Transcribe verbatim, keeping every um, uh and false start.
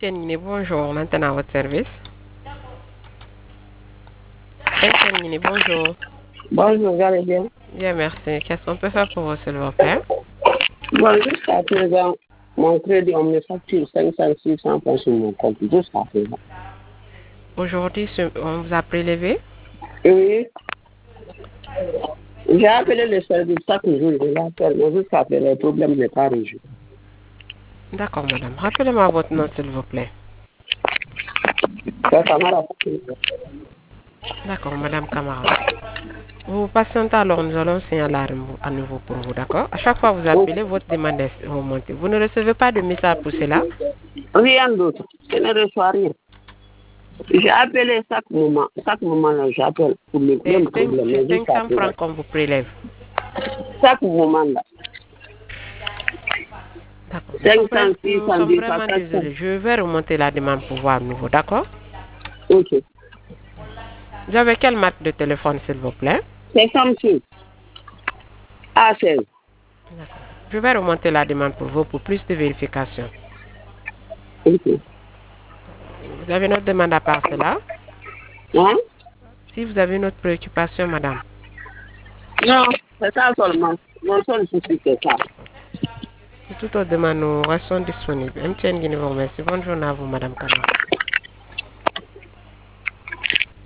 Tienini, bonjour, maintenant à votre service. Tienini, bonjour. Bonjour, vous allez bien? Bien, merci. Qu'est-ce qu'on peut faire pour vous, s'il vous plaît? Bon, jusqu'à présent, mon crédit, on me facture cinq cents, six cents francs sur mon compte, jusqu'à présent. Aujourd'hui, on vous a prélevé? Oui. J'ai appelé le service chaque jour, je l'appelle, mais jusqu'à présent, le problème n'est pas résolu. D'accord, madame. Rappelez-moi votre nom, s'il vous plaît. C'est Camara. D'accord, madame Camara. Vous patientez alors, nous allons signaler à nouveau pour vous, d'accord? À chaque fois que vous appelez, votre demande est remontée. Vous ne recevez pas de message pour cela? Rien d'autre. Je ne reçois rien. J'ai appelé chaque moment. Chaque moment, là, j'appelle pour le même problème. C'est cinq cents francs qu'on vous prélève. Chaque moment, là. D'accord. cinq cents, Nous six cents, sommes dix cents, vraiment quatre cents. désolés. Je vais remonter la demande pour voir à nouveau, d'accord? Ok. Vous avez quelle marque de téléphone, s'il vous plaît? C'est Samsung. A seize. D'accord. Je vais remonter la demande pour vous pour plus de vérification. Ok. Vous avez une autre demande à part cela? Hein? Si vous avez une autre préoccupation, madame. Non, c'est ça seulement. Mon seul souci, c'est ça. Pour toute autre demande, nous restons disponibles. M T N Guinée vous remercie. Bonne journée à vous, madame Kamara.